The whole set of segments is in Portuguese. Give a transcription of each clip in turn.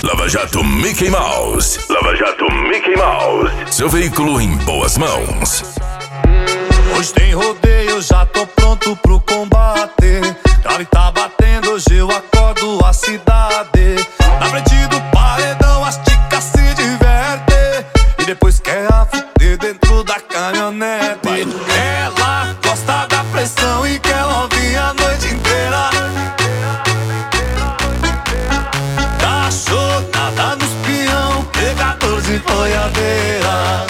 Lava Jato Mickey Mouse. Lava Jato Mickey Mouse. Seu veículo em boas mãos. Hoje tem rodeio, já tô pronto pro combate. Grave tá batendo, hoje eu acordo a cidade. Na frente do paredão as ticas se divertem e depois quer a fuder dentro da caminhonete. Ela gosta da pressão e quer ouvir a noite inteira. Cachorrada nos peão, pegador de boiadeira.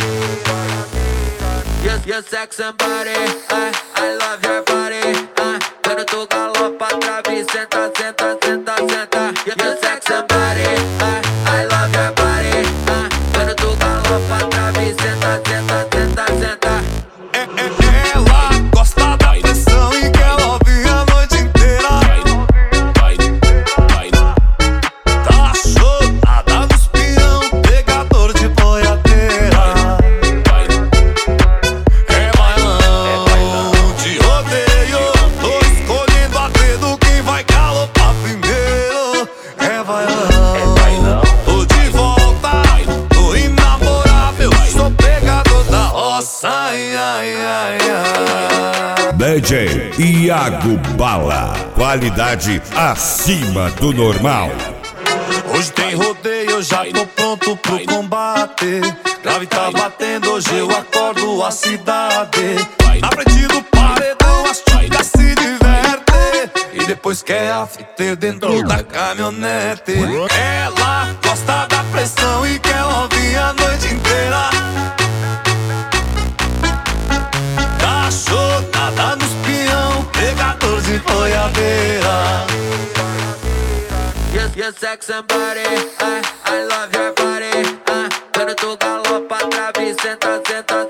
Your sex and body, I love your body. Quando tu galopa, trave, senta, senta, senta, senta. Your sex and body, I love your body. Quando tu galopa, trave, senta, senta, senta, senta. Ela gosta da pressão e quer ouvir a noite inteira. Cachorrada nos peão, pegador de boiadeira. É bailão de rodeio, tô escolhendo a dedo quem vai galopar primeiro. É bailão, tô de volta, tô inamorável, sou pegador da roça. Ai, ai, ai, ai. DJ Iago Bala, qualidade acima do normal. Hoje tem rodeio, eu já tô pronto pro combate. Grave tá batendo, hoje eu acordo a cidade. Na frente do paredão as ticas se divertem e depois quer a fita dentro da caminhonete. Ela gosta da pressão e quer ouvir a noite inteira. Cachorrada nos peão, pegador de boiadeira. Your sex and body, I love your body. Quando tu galopa, trave, senta, senta,